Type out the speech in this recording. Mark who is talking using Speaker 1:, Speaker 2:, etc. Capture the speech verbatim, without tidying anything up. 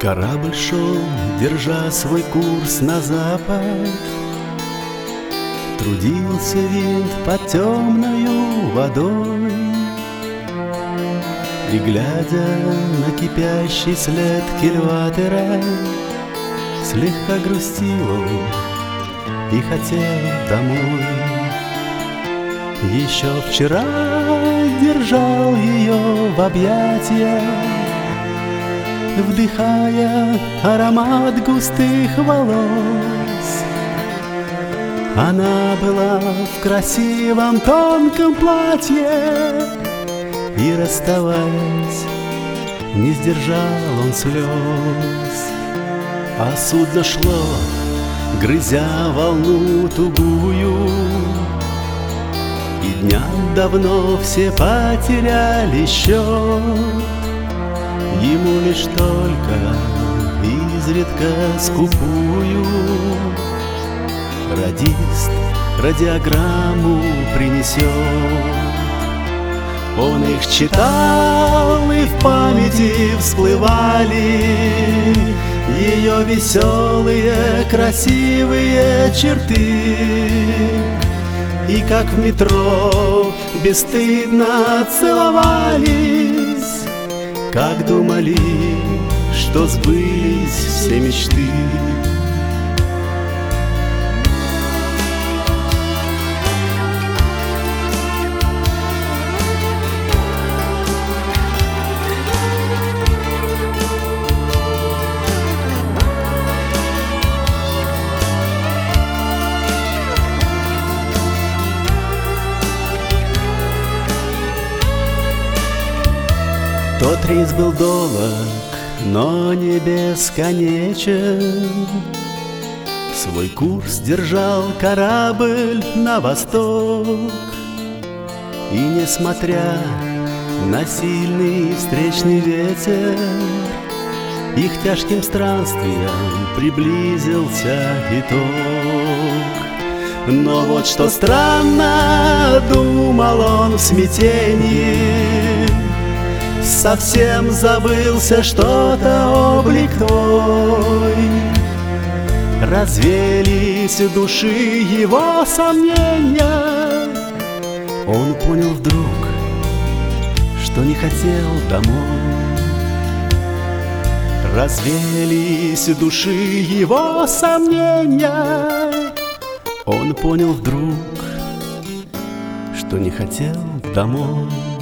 Speaker 1: Корабль шел, держа свой курс на запад. Трудился винт под темною водой, и, глядя на кипящий след кильватера, слегка грустил он и хотел домой. Еще вчера держал ее в объятиях, вдыхая аромат густых волос. Она была в красивом тонком платье, и, расставаясь, не сдержал он слез. А судно шло, грызя волну тугую, и дням давно все потеряли счет. Ему лишь только изредка скупую радист радиограмму принесет. Он их читал, и в памяти всплывали ее веселые, красивые черты. И как в метро бесстыдно целовались, как думали, что сбылись все мечты. Тот рейс был долг, но не бесконечен. Свой курс держал корабль на восток, и, несмотря на сильный встречный ветер, их тяжким странствием приблизился итог. Но вот что странно, думал он в смятении, совсем забылся что-то облик твой. Развеялись в души его сомнения. Он понял вдруг, что не хотел домой. Развеялись в души его сомнения. Он понял вдруг, что не хотел домой.